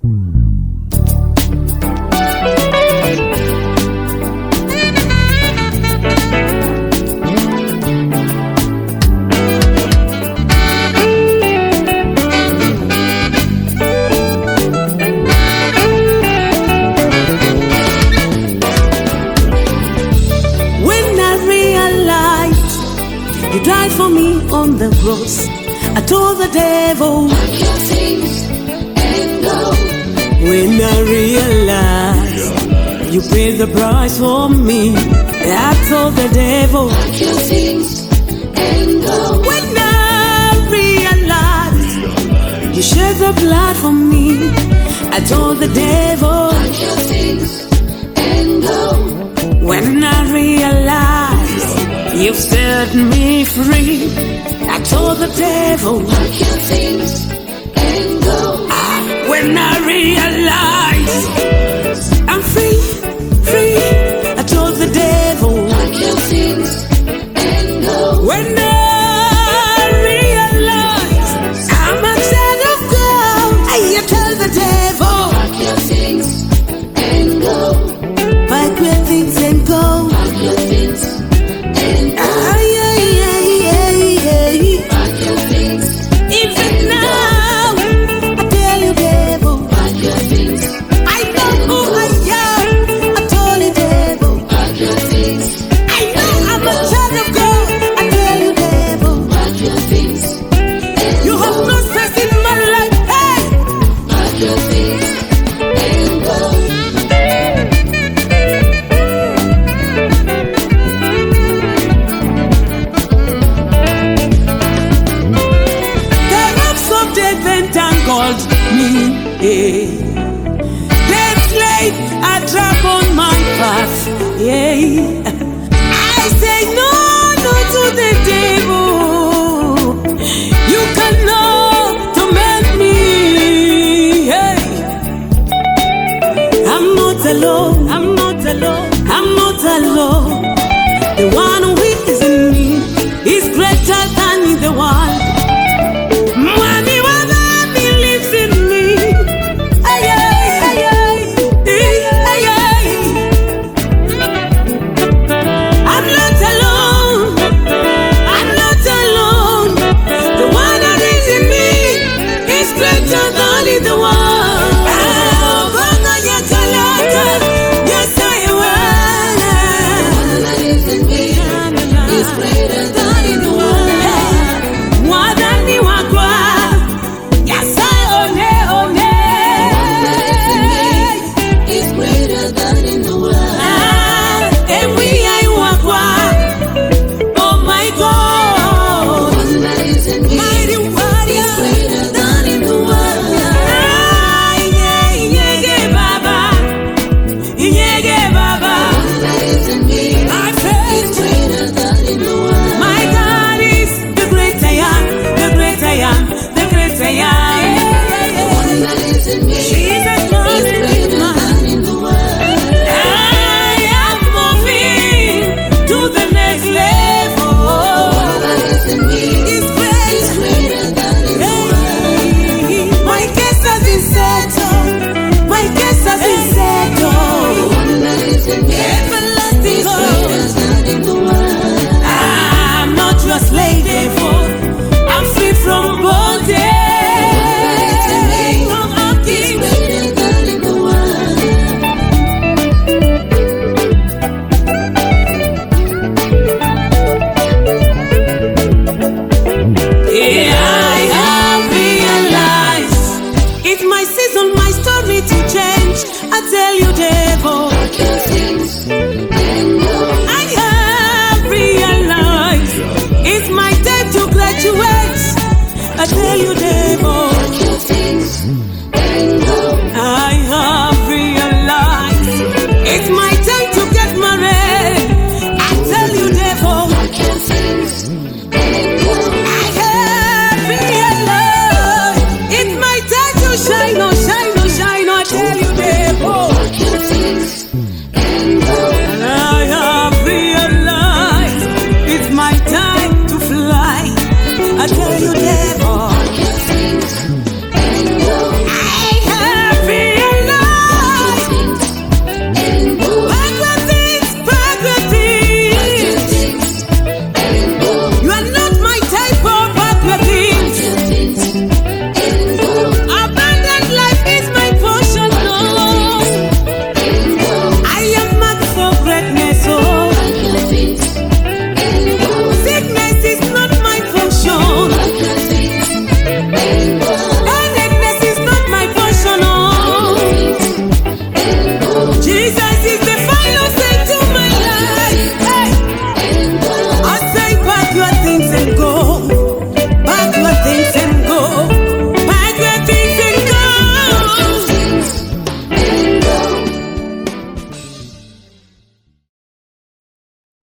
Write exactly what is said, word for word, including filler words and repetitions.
You died for me on the cross. I told the devil, pack your things and go. When I realized you paid the price for me, I told the devil, pack your things and go. When I realized you shed the blood for me, I told the devil, pack your things and go. When I realized you've set me free, I told the devil, pack your things and go. When I realized I'm free, free, I told the devil, pack your things and go. When I realized I'm a child of God, I told the devil, pack your things and go. pack your things and go. Pack your things and go. Ah, yeah, yeah, yeah, yeah. Pack your things Even now, I tell you, devil, pack your things. I know who I am. I told you, devil, Pack your things. I know I'm a child of God. I tell you, devil, Pack your things. you have no stress in my life. Hey, Pack your things and go. the ropes of death entangled me. Yeah. Dead slave, I trap on my path. Yeah. I say no, no to the devil. You cannot torment me. Hey. I'm not alone. I'm not alone. I'm not alone. The one who is in me is greater than the one. Mwami wa dhambi lives in me. Ay, ay, ay, ay. Ay, ay. I'm not alone. I'm not alone. The one that is in me is greater than